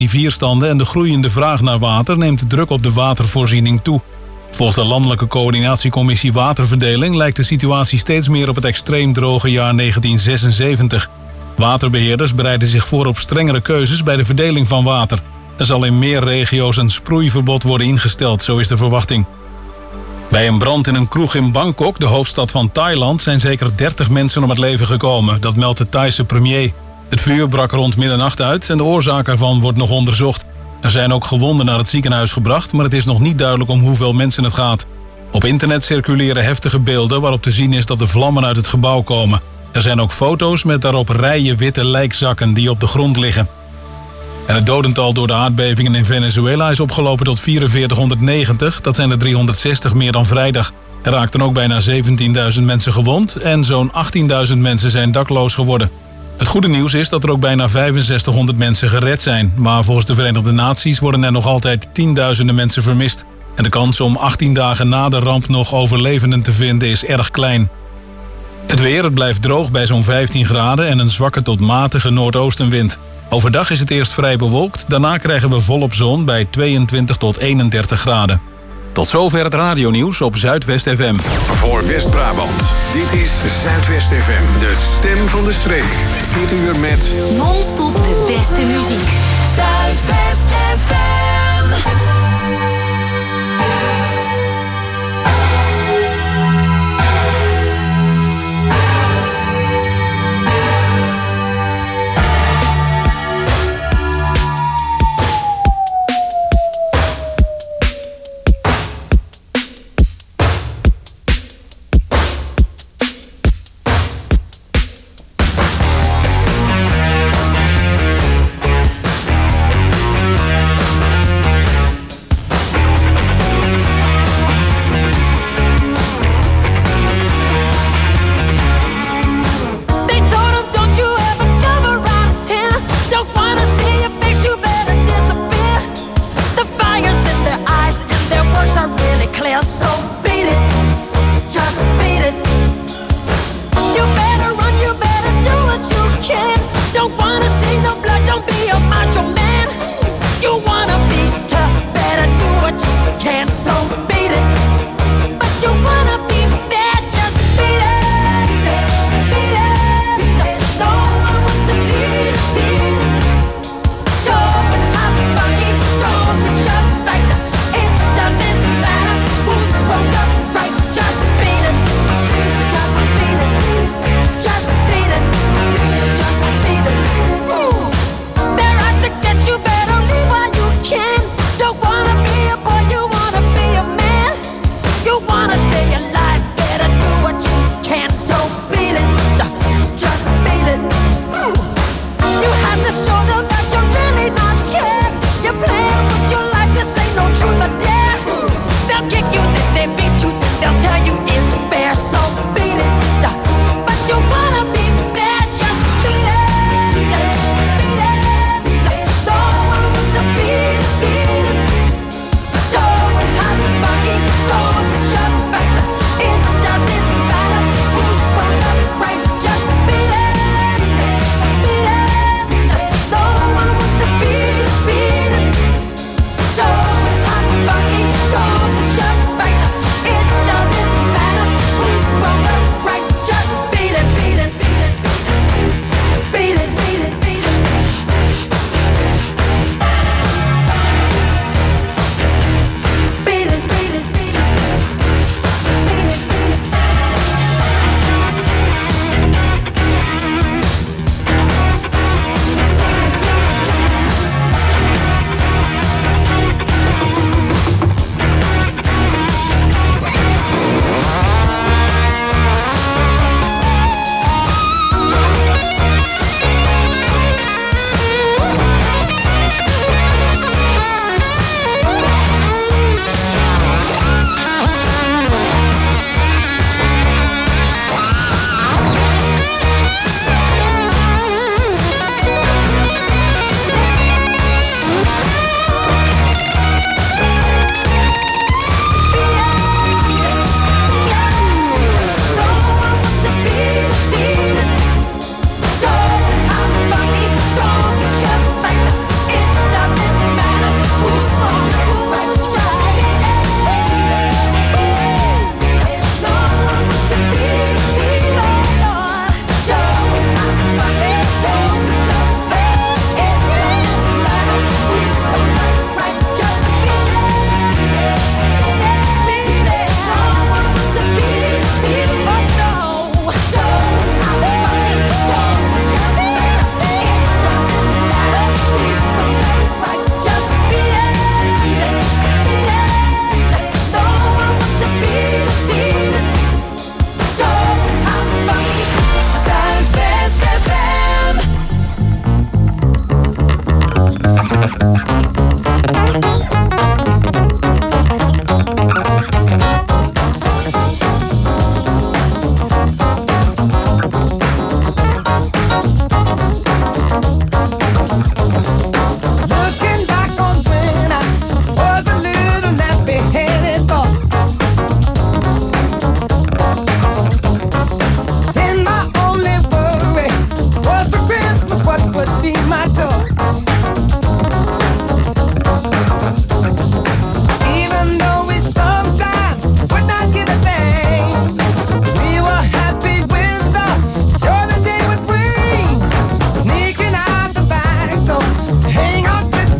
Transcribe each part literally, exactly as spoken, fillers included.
rivierstanden en de groeiende vraag naar water neemt de druk op de watervoorziening toe. Volgens de Landelijke Coördinatiecommissie Waterverdeling lijkt de situatie steeds meer op het extreem droge jaar negentien zesenzeventig. Waterbeheerders bereiden zich voor op strengere keuzes bij de verdeling van water. Er zal in meer regio's een sproeiverbod worden ingesteld, zo is de verwachting. Bij een brand in een kroeg in Bangkok, de hoofdstad van Thailand, zijn zeker dertig mensen om het leven gekomen. Dat meldt de Thaise premier. Het vuur brak rond middernacht uit en de oorzaak ervan wordt nog onderzocht. Er zijn ook gewonden naar het ziekenhuis gebracht, maar het is nog niet duidelijk om hoeveel mensen het gaat. Op internet circuleren heftige beelden waarop te zien is dat de vlammen uit het gebouw komen. Er zijn ook foto's met daarop rijen witte lijkzakken die op de grond liggen. En het dodental door de aardbevingen in Venezuela is opgelopen tot vierenveertighonderdnegentig. Dat zijn er driehonderdzestig meer dan vrijdag. Er raakten ook bijna zeventienduizend mensen gewond en zo'n achttienduizend mensen zijn dakloos geworden. Het goede nieuws is dat er ook bijna vijfenzestighonderd mensen gered zijn. Maar volgens de Verenigde Naties worden er nog altijd tienduizenden mensen vermist. En de kans om achttien dagen na de ramp nog overlevenden te vinden is erg klein. Het weer, het blijft droog bij zo'n vijftien graden en een zwakke tot matige noordoostenwind. Overdag is het eerst vrij bewolkt, daarna krijgen we volop zon bij tweeëntwintig tot eenendertig graden. Tot zover het radionieuws op Zuidwest F M. Voor West-Brabant, dit is Zuidwest F M, de stem van de streek. Dit uur met non-stop de beste muziek. Zuidwest F M.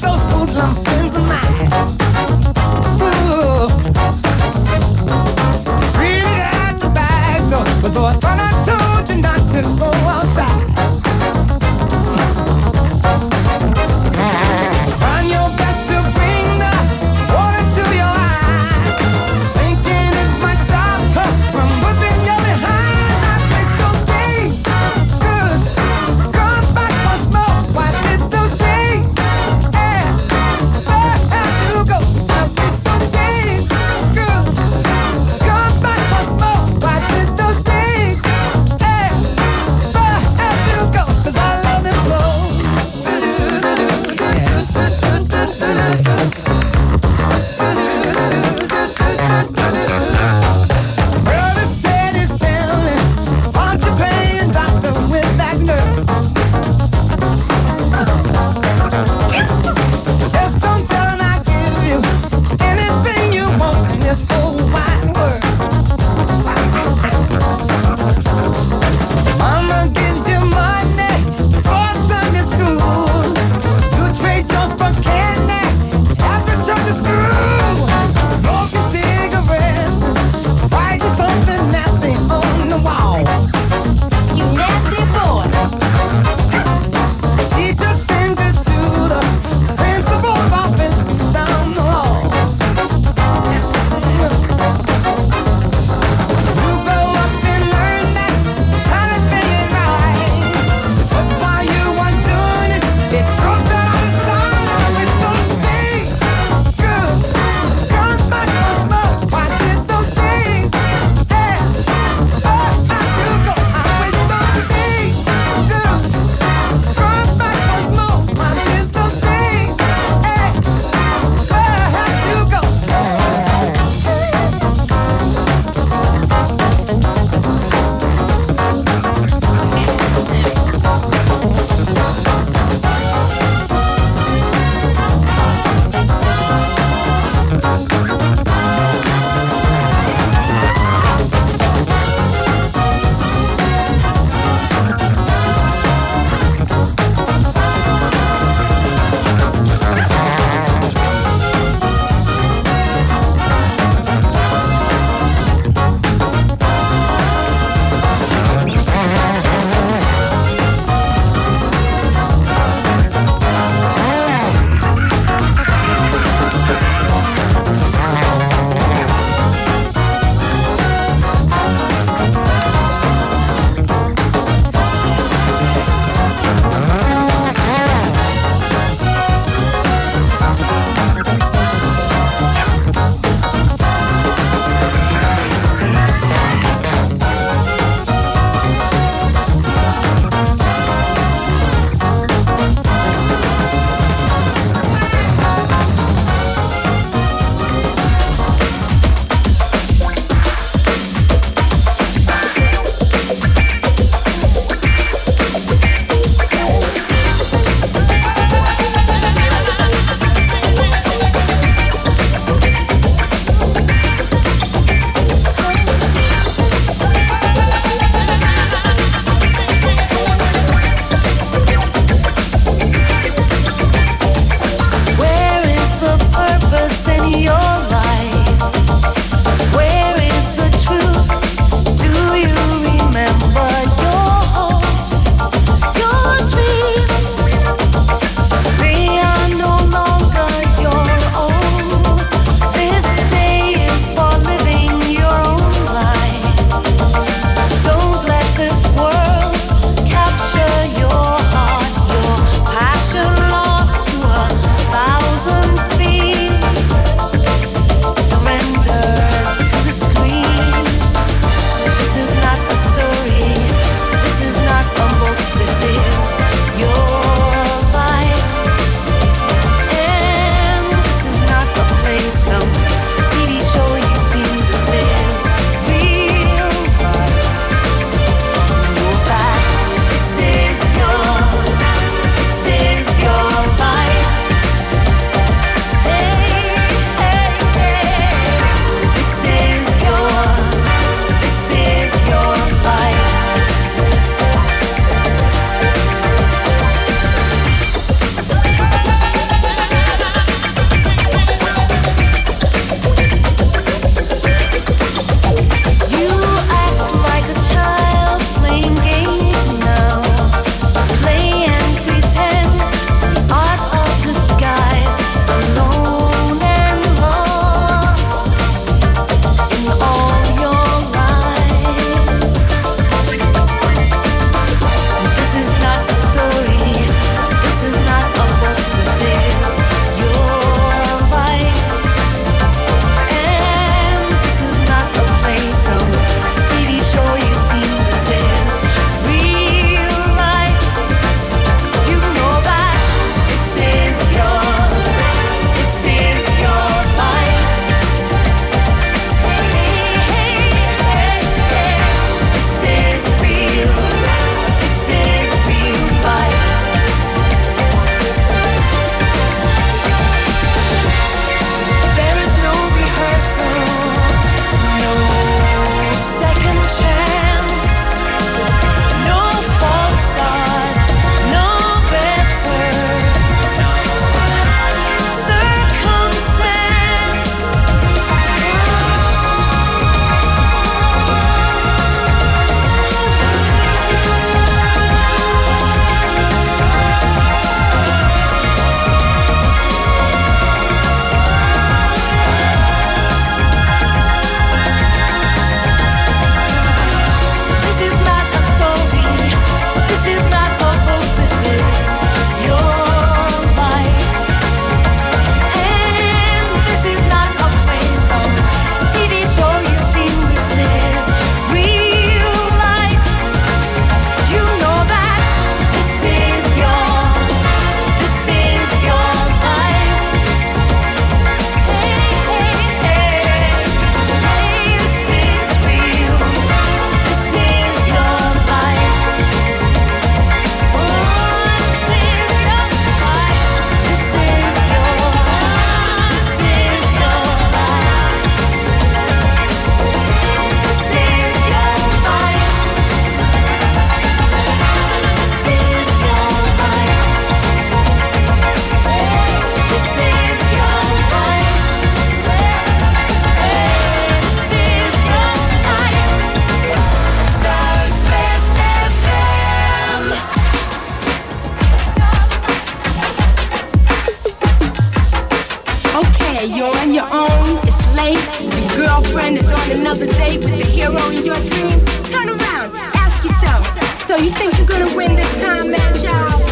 those hoodlum friends of mine. Ooh. Really got the back door, but boy, I thought I told you not to go outside. Trying your best to bring the water to your eyes, thinking it might stop her from whipping you behind. I miss those days, good. Come back once more, why did those days? Yeah, where have you go? hey, you're on your own, it's late. Your girlfriend is on another date with the hero in your dream. Turn around, ask yourself, so you think you're gonna win this time, man, child?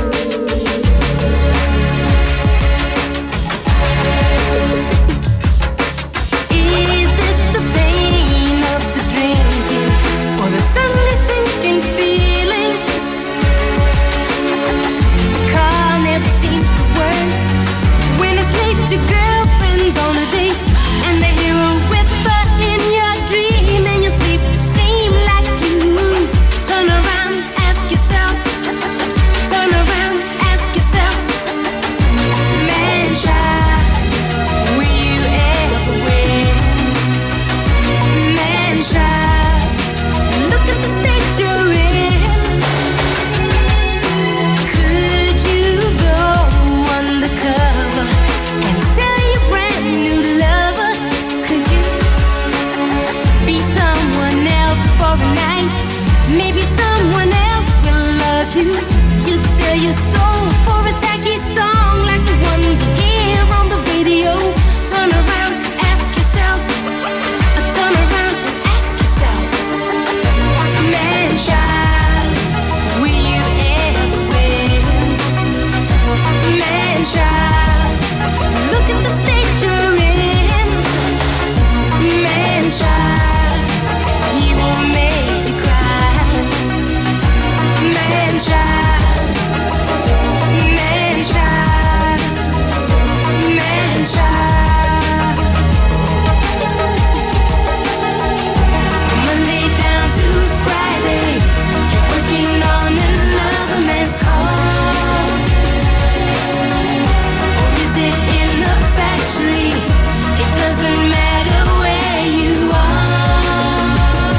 Is it the pain of the drinking or the Sunday sinking feeling? The car never seems to work. When it's late, your girlfriend's on a date, and the hero with her in your dream, and your sleep seem like you. Turn around, ask yourself. Turn around, ask yourself. Man, child, will you ever win? Man, child, look at the state you're in. Could you go undercover and sell your brand new lover? Could you be someone else for a night? Maybe someone else will love you. You'd sell your soul for a tacky song like the ones you hear on the radio. Turn around, ask yourself. Turn around and ask yourself. Man, child, will you ever win? Man, child, look at the state you're in. Man, child, he will make you cry. Man, child, man, child, man, child. From Monday down to Friday, you're working on another man's call. Or is it in the factory? It doesn't matter where you are.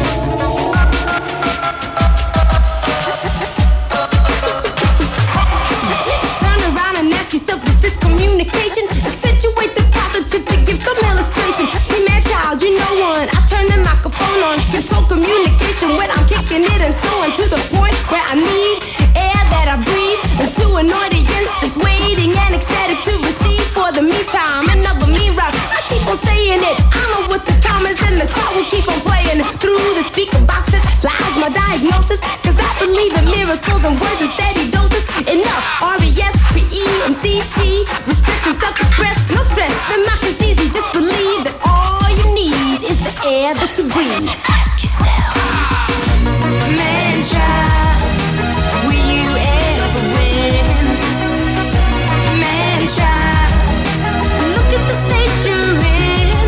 Just turn around and ask yourself, is this communication? Accentuate the positive to give some illustration. See, man, child, you know one. I turn the microphone on, control communication when I'm kicking it and so on, to the point where I need air that I breathe into an audience that's waiting and ecstatic to receive. For the meantime, another me rock. I keep on saying it. I know what the time is, and the crowd will keep on playing through the speaker boxes. Lies my diagnosis, cause I believe in miracles and words and steady doses. Enough, R E S P E and C T. Respect and self-express, no stress. The math is easy, just believe that all you need is the air that you breathe. Ask yourself, man, child, will you ever win? Man, child, look at the state you're in.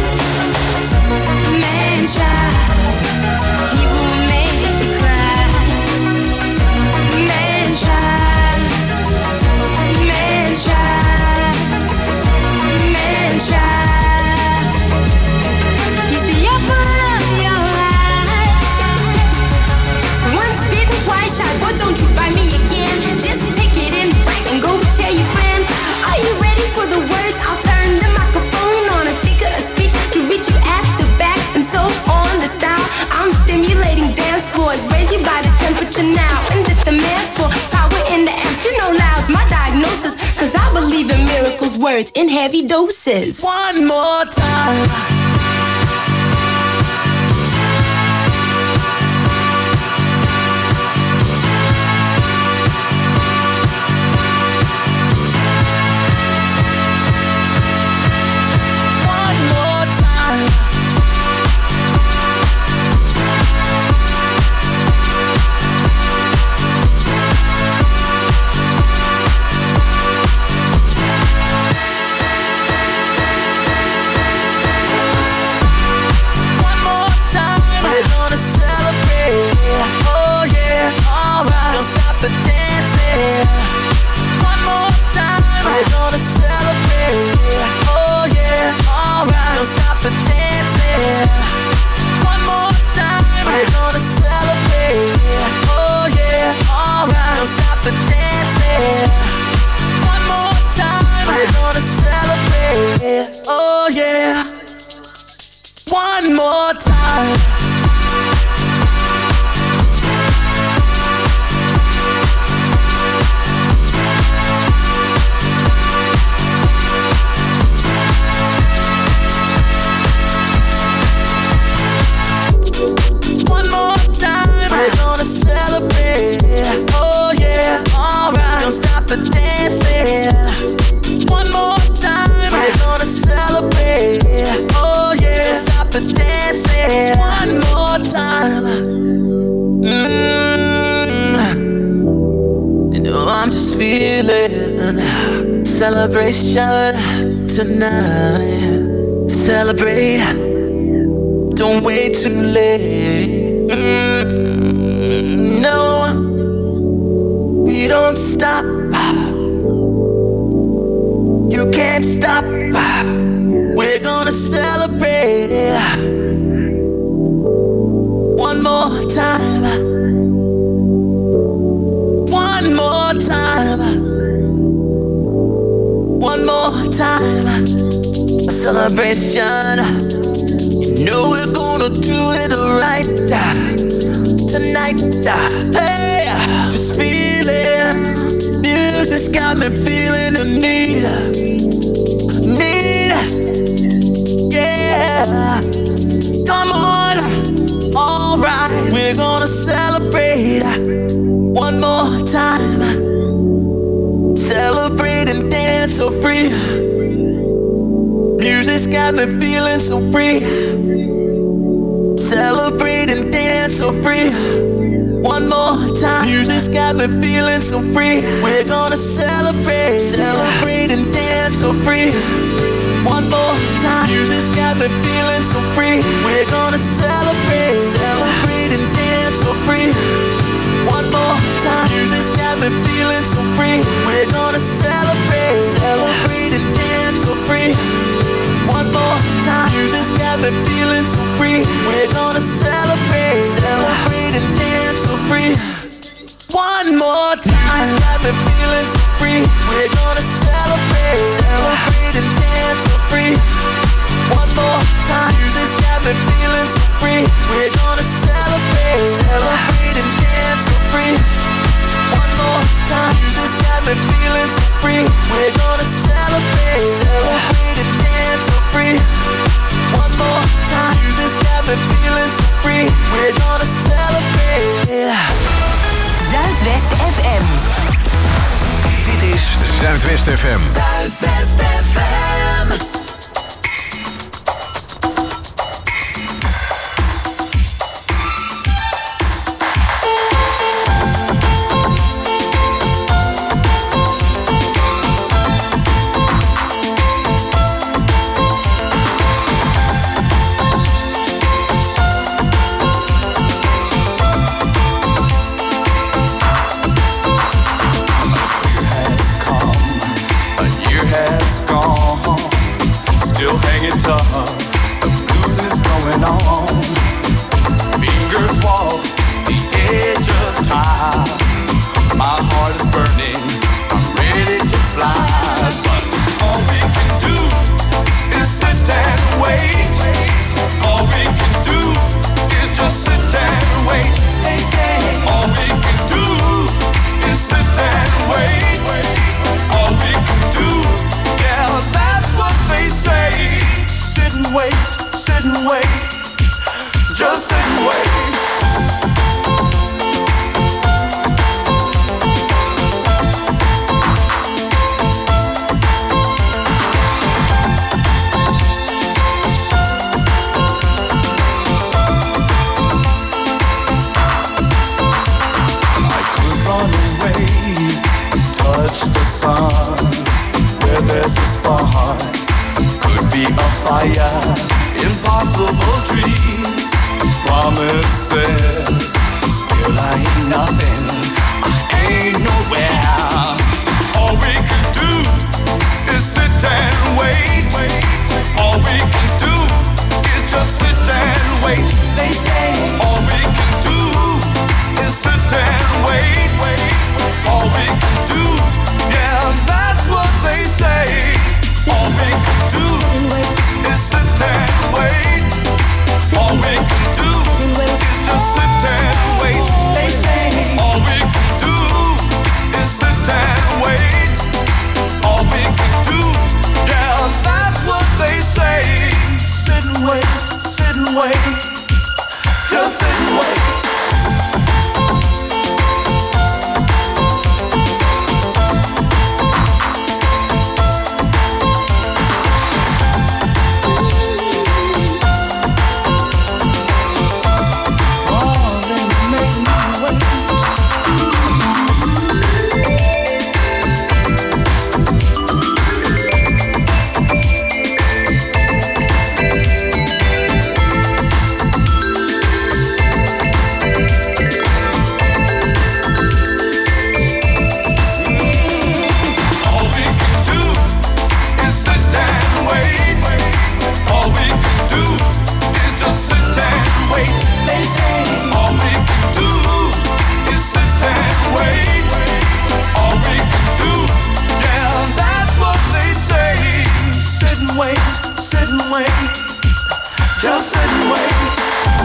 Man, child, he will make you cry. Man, child, man, child, man, child. He's the apple of your eye. Once bitten, twice shy. Boy, don't you find me again. Just take it in right and go tell your friend. Are you ready for the words? I'll turn the microphone on and figure a speech to reach you at the back and so on. The style I'm stimulating dance floors, raise you by the temperature now, and this demands for power in the amp. You know loud's my diagnosis, cause I believe in miracles, words in heavy doses. One more time. One more time. One more time. We're gonna celebrate. Oh yeah, alright. Don't stop the dancing. One more time. We're gonna celebrate. Oh yeah, alright. Don't stop the dancing. One more time. We're gonna celebrate. Oh yeah, alright. Don't stop the dancing. One more time. We're gonna celebrate. Oh yeah. One more time. celebration tonight. Celebrate, don't wait too late. Mm, no, we don't stop. You can't stop. We're gonna celebrate one more time. One more time. One more time. A celebration. You know we're gonna do it right tonight. Hey, just feel it. Music's got me feeling the need. Need. Yeah. Come on. Alright. We're gonna celebrate one more time. Celebrate and dance so free. Music's got me feeling so free. Celebrate and dance so free. One more time. Music's got me feeling so free. We're gonna celebrate. Celebrate and dance so free. One more time. Music's got me feeling so free. We're gonna celebrate. Celebrate and dance so free. One more time. Music's got me feeling so free. We're gonna celebrate. Celebrate and dance so free. One more time. Music's got me feeling so free. We're gonna celebrate. Celebrate and dance so free. One more time. Music's got me feeling so free. We're gonna celebrate. Celebrate and dance so free. One more time. Music's got me feeling so free. We're gonna celebrate. Celebrate and dance so free. One more time. Music's got me feeling so free. We're gonna celebrate. Celebrate and dance so free. One more time. Music's got me feeling so free. We're gonna celebrate. Zuidwest F M. Dit is Zuidwest F M. Zuidwest F M. and wait. Just sit and wait.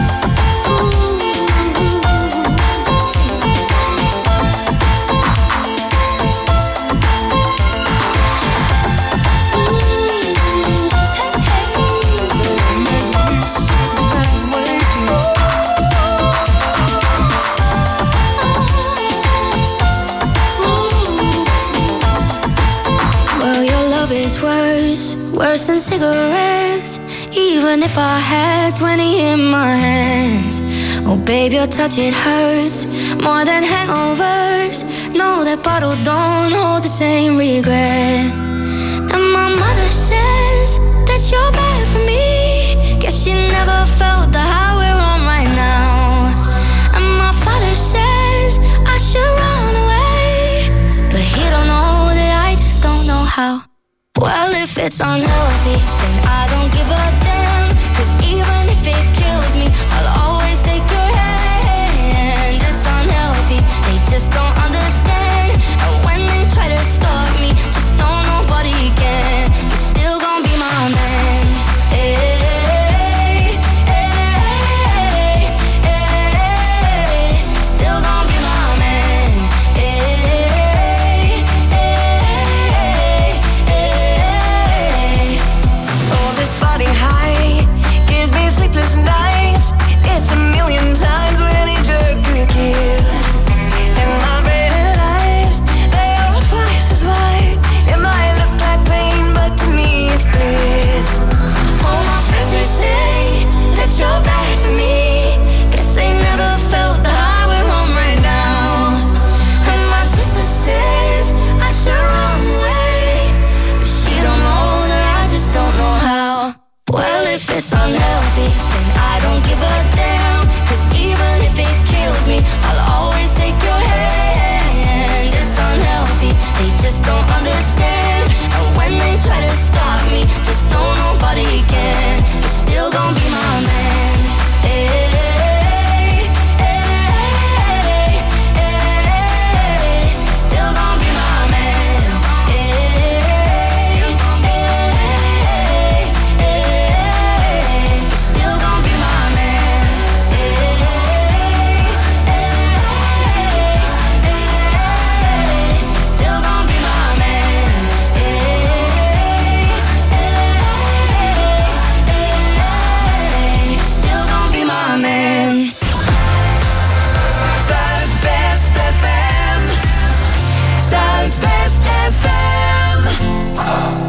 Worse than cigarettes, even if I had twenty in my hands. Oh babe, your touch, it hurts more than hangovers. No, that bottle don't hold the same regret. And my mother says that you're bad for me. Guess she never felt the high we're on right now. And my father says I should run away, but he don't know that I just don't know how. Well, if it's unhealthy, then I don't give a damn. Cause even if it kills me, I'll always take your hand. It's unhealthy, they just don't understand. And when they try to stop me, just know nobody can. You're still gonna be my man. Hey, hey, hey, still gonna be my man. Hey, hey, hey. Oh, this body high gives me sleepless nights. It's a million times what any drug could give. And my red eyes, they are twice as wide. It might look like pain, but to me it's bliss. All my friends may say that you're bad for me. Guess they never felt the high we're on right now. And my sister says I should run away, but she don't know that I just don't know how. Well, if it's unhealthy, then I don't give a damn. Cause even if it kills me, I'll always take your hand. It's unhealthy, they just don't understand. And when they try to stop me, just know nobody can. You're still gonna be my man. Hey, hey, hey, still gonna be my man. Hey, hey, hey, you're still gonna be my man. Hey, hey, hey, still gonna be my man. Hey, hey, hey, still gonna be my man. Zuidwest F M. Zuidwest F M.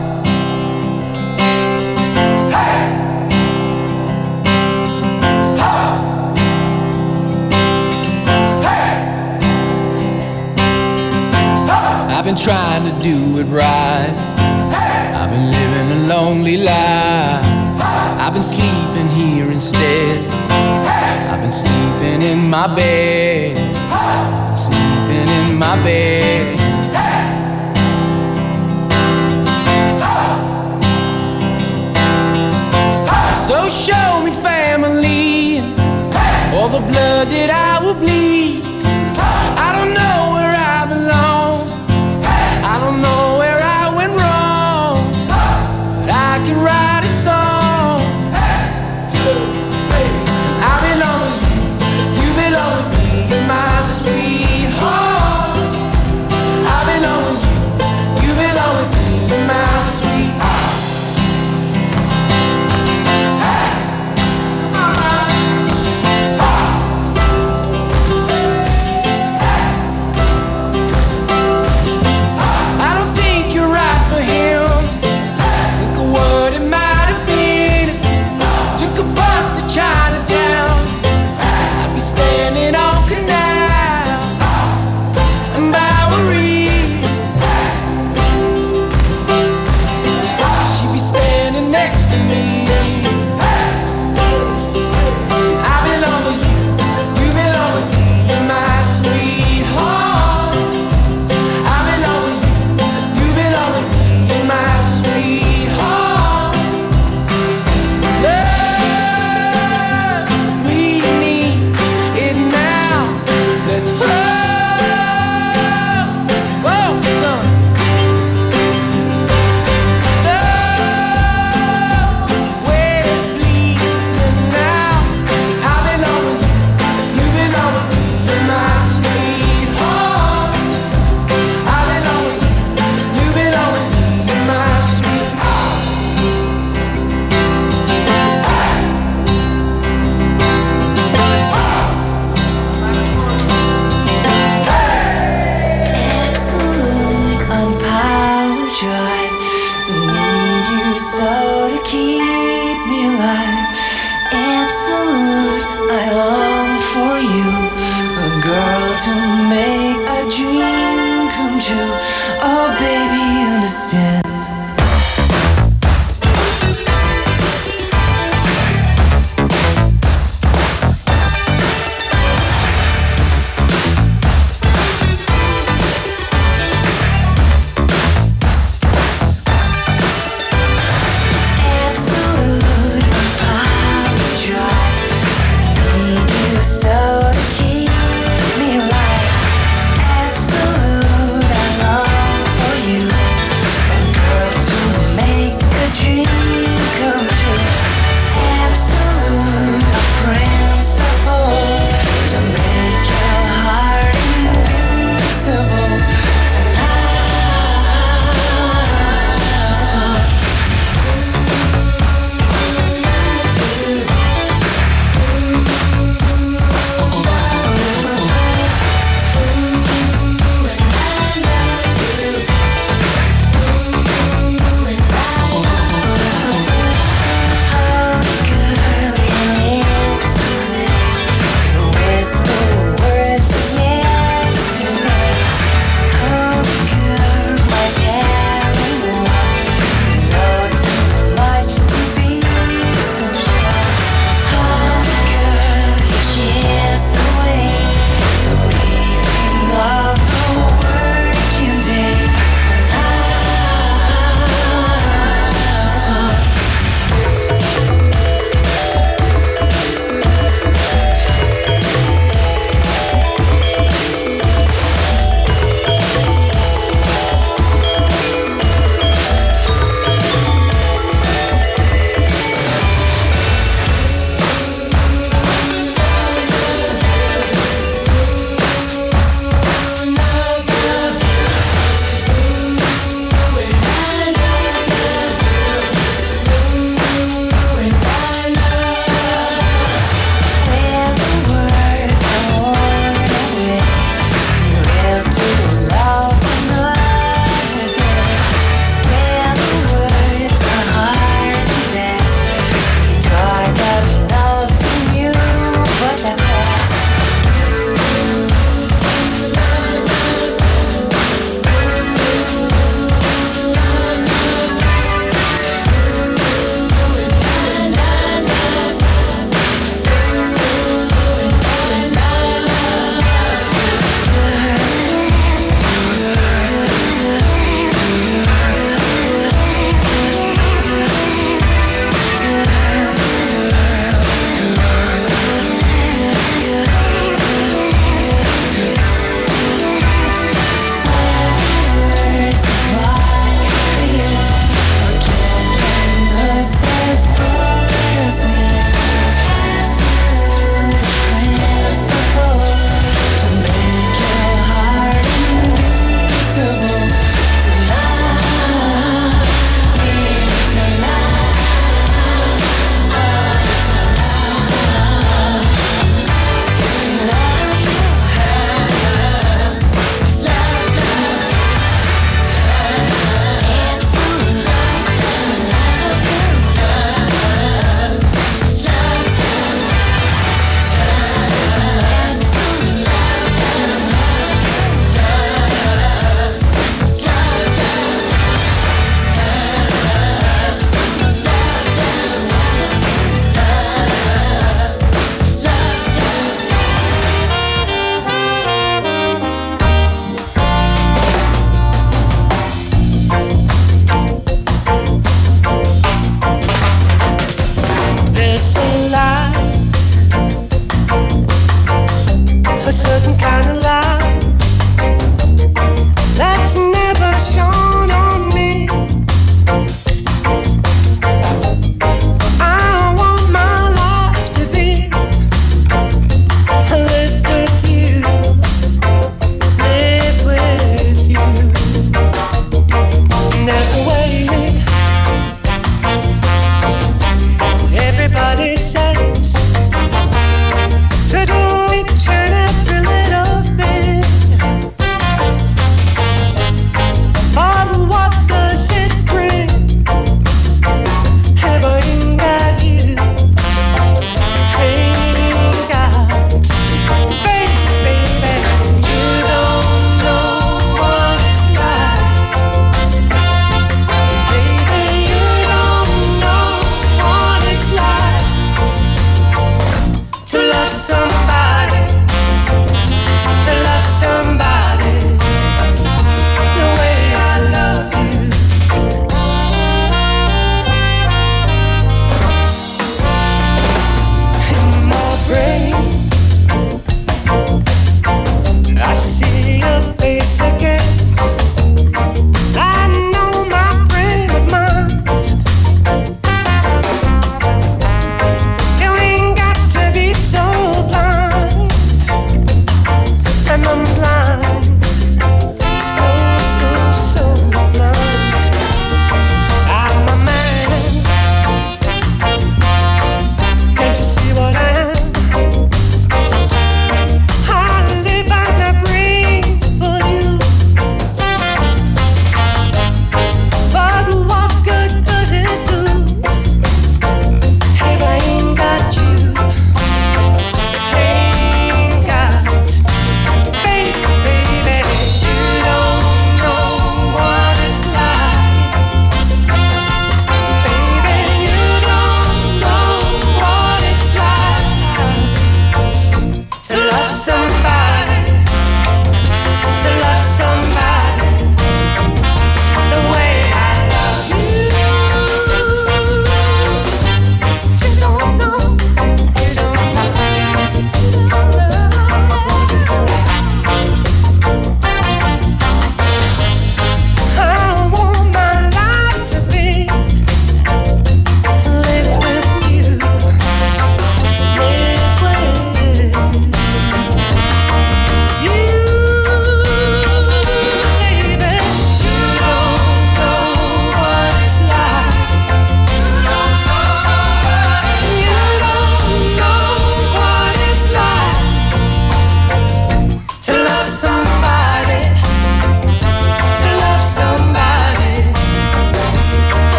I've been trying to do it right. I've been living a lonely life. I've been sleeping here instead. I've been sleeping in my bed. Sleeping in my bed. So show me family, all the blood that I will bleed. I don't know where I belong. I don't know where I went wrong, but I can write a song. I belong with you, you belong with me, you're my sweetheart. I belong with you, you belong with me, you're my sweetheart. I don't think you're right for him. Think a word in my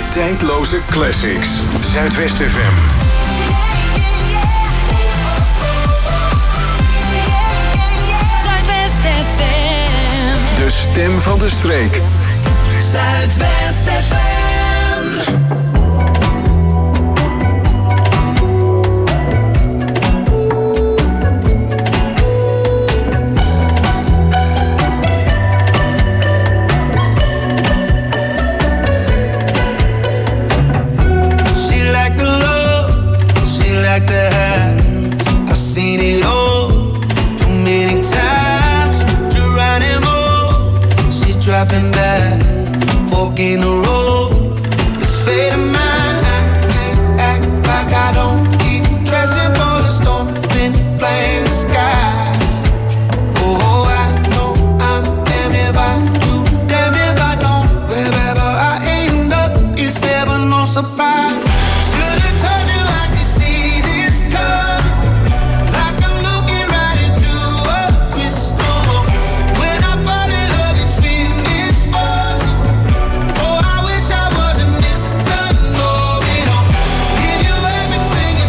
tijdloze classics. Zuidwest F M. Zuidwest F M. De stem van de streek. Zuidwest F M. Like the hat, I've seen it all too many times. Geronimo, she's dropping back, fork in the road. This fate of mine, I can't act like I don't keep dressing for the storm, then playing the sky. Oh, I know I'm damned if I do, damned if I don't. Wherever I end up, it's never no surprise. Should've told you I could see. Everything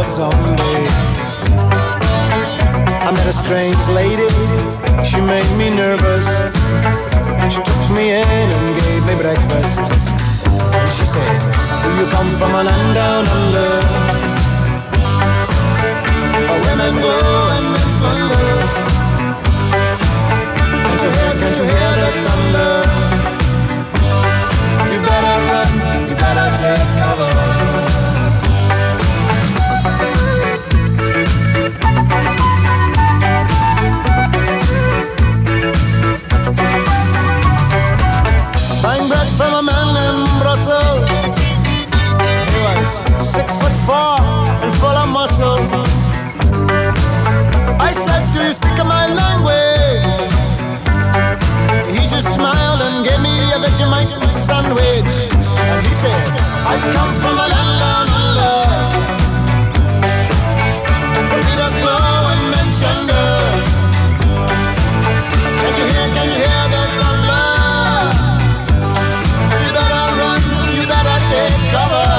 zombie. I met a strange lady, she made me nervous. She took me in and gave me breakfast. And she said, do you come from a land down under, where women go and men wonder? Can't you hear, can't you hear the thunder? You better run, you better take cover. Buying bread from a man in Brussels. He was six foot four and full of muscle. I said, do you speak my language? He just smiled and gave me a Vegemite sandwich. And he said, I come from a land down under, where Peter's flow and mentioned. Can't you hear, can't you hear the thunder? You better run, you better take cover.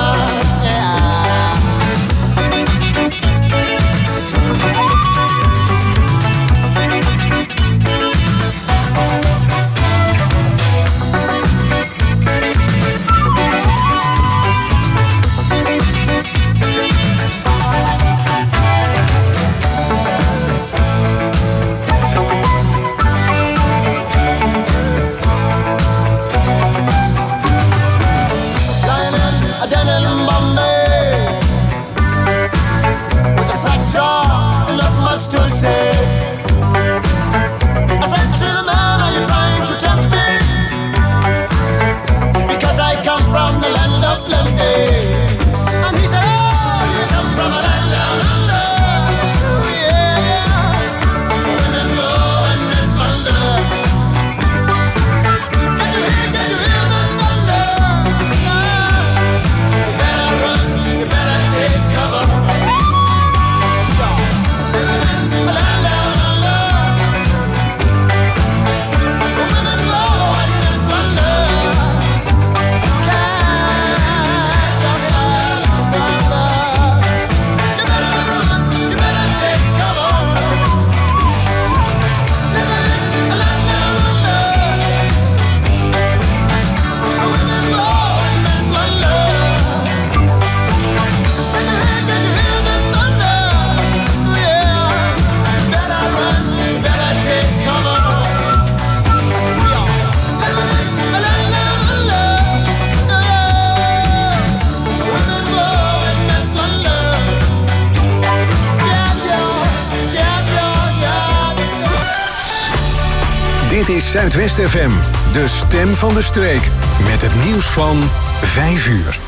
Dit is Zuidwest F M, de stem van de streek. Met het nieuws van vijf uur.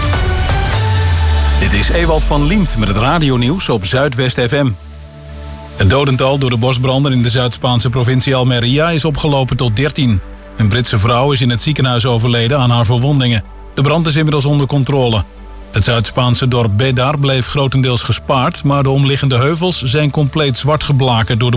Dit is Ewald van Liemt met het radionieuws op Zuidwest F M. Het dodental door de bosbranden in de Zuid-Spaanse provincie Almería is opgelopen tot dertien. Een Britse vrouw is in het ziekenhuis overleden aan haar verwondingen. De brand is inmiddels onder controle. Het Zuid-Spaanse dorp Bédar bleef grotendeels gespaard, maar de omliggende heuvels zijn compleet zwart geblakerd door de